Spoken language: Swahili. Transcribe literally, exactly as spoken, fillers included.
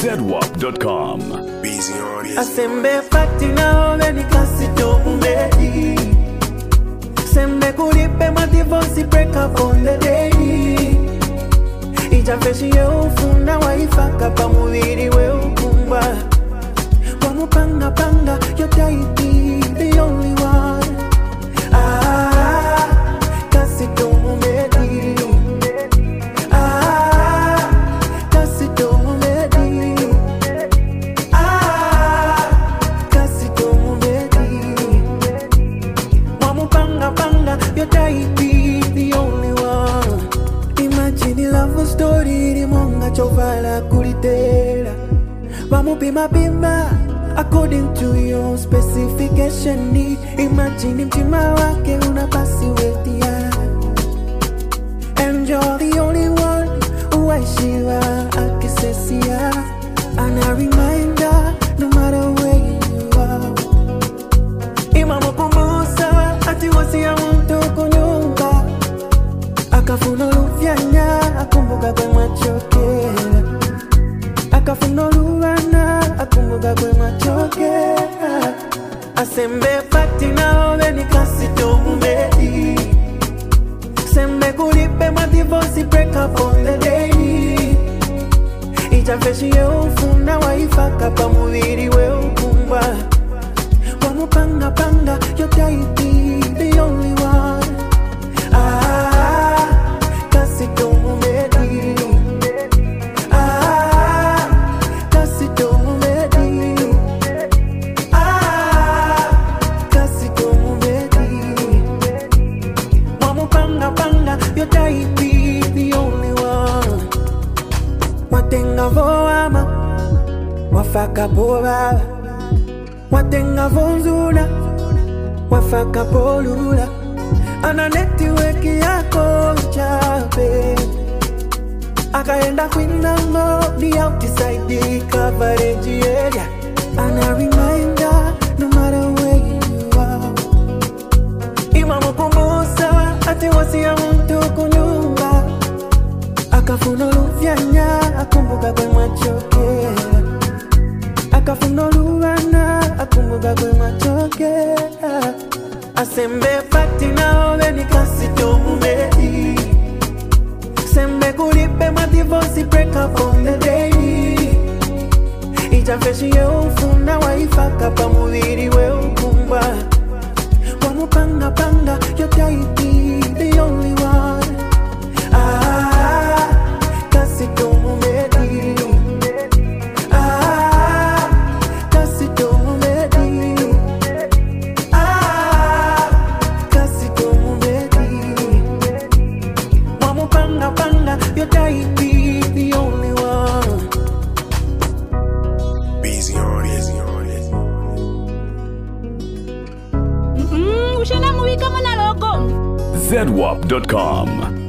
Z W A P dot com. Asembe pati na ove ni kasi to umedi. Sembe kulipe ma divorce break up on the day. Ija feshi ye ufuna waifaka pa muviri we ukumba. Wamu panga panga yo taiti the only one. Ah, kasi to umedi. Ah, kasi to umedi. Ah, kasi to umedi. Wamu panga panga yo taiti the only one. Imagine love story di monga chovala kulitera. Wamu pima pima according to your specification need. Imagine mtima wake unapasi wetia. And you're the only one who I shiva akisesia. And a reminder no matter where you are. Imamo kumbusa ati wasi ya mtu kunyumba. Akafuno lufianya akumbuka kwe machokera. Akafuno luwana akumbuka kwe machokera. Asembe pati na ove ni kasi to umedi. Sembe kulipe ma divorce break up on the day. Ija feshi ye ufuna waifaka pa muviri we ukumba. Wamu panga panga yo taiti the only one. Ah, kasi to umedi. Ah, kasi to umedi. Ah, kasi to umedi. Wamu panga panga yo taiti the only one. Watenga voama wafaka povava. Watenga vonzula wafaka polula. Ana network yako chape. Akaenda kwinamo the outside coverage area. And a reminder no matter where you are. Imamo kumbusa ati wasi ya mtu kunyumba. Akafuno lufianya akumbuka kwe machokera. Akafuno luwana akumbuka kwe machokera. Asembe pati na ove ni kasi to umedi. Sembe kulipe ma divorce break up on the day. Ija feshi ye ufuna waifaka pa muviri we ukumba. Wamu panga panga yo taiti the only one. Ah, kasi to umedi. Ah, kasi to umedi. Ah, kasi to umedi. Wamu panga panga yo taiti the only one. Busy on it. Mm, ushena muwika mwana logo Z W A P dot com.